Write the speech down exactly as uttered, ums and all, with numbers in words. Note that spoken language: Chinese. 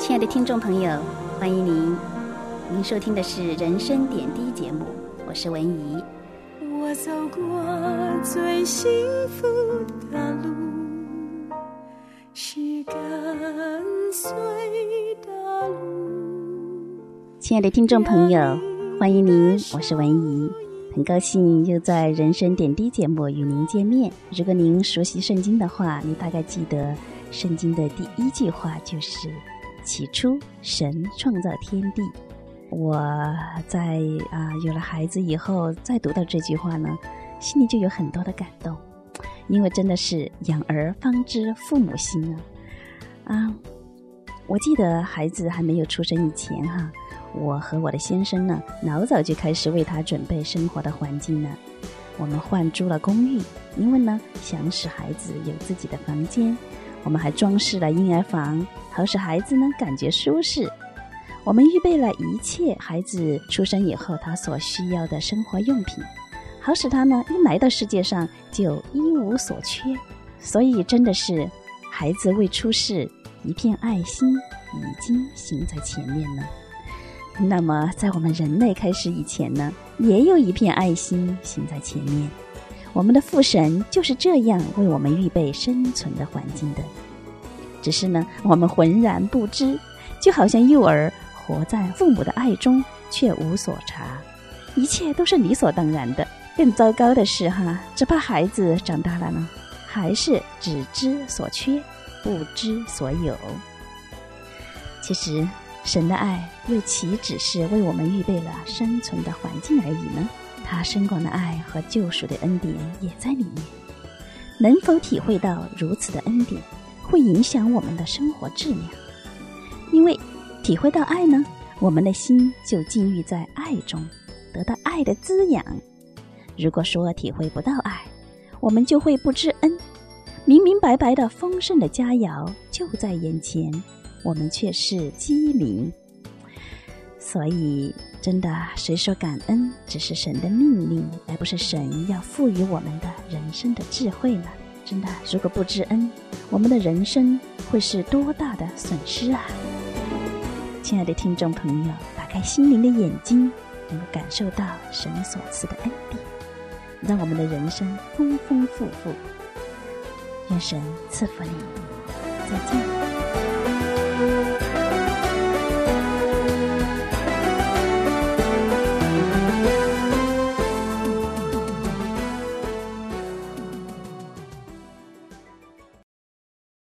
亲爱的听众朋友，欢迎您，您收听的是人生点滴节目，我是文怡。 我走过最幸福的路，是跟随的路。 亲爱的听众朋友，欢迎您，我是文怡，很高兴又在人生点滴节目与您见面。如果您熟悉圣经的话，你大概记得圣经的第一句话就是起初神创造天地。我在啊、呃、有了孩子以后再读到这句话呢，心里就有很多的感动，因为真的是养儿方知父母心啊啊！我记得孩子还没有出生以前哈，我和我的先生呢，老早就开始为他准备生活的环境了。我们换租了公寓，因为呢想使孩子有自己的房间，我们还装饰了婴儿房，好使孩子呢感觉舒适。我们预备了一切孩子出生以后他所需要的生活用品，好使他呢一来到世界上就一无所缺。所以真的是孩子未出世，一片爱心已经行在前面了。那么在我们人类开始以前呢，也有一片爱心行在前面。我们的父神就是这样为我们预备生存的环境的，只是呢我们浑然不知，就好像幼儿活在父母的爱中却无所察，一切都是理所当然的。更糟糕的是哈，只怕孩子长大了呢，还是只知所缺，不知所有。其实神的爱又岂只是为我们预备了生存的环境而已呢？他深广的爱和救赎的恩典也在里面。能否体会到如此的恩典，会影响我们的生活质量。因为体会到爱呢，我们的心就浸浴在爱中，得到爱的滋养。如果说体会不到爱，我们就会不知恩。明明白白的丰盛的佳肴就在眼前，我们却是饥民。所以真的，谁说感恩只是神的命令，而不是神要赋予我们的人生的智慧呢？真的，如果不知恩，我们的人生会是多大的损失啊！亲爱的听众朋友，打开心灵的眼睛，能够感受到神所赐的恩典，让我们的人生丰丰富富。愿神赐福你，再见。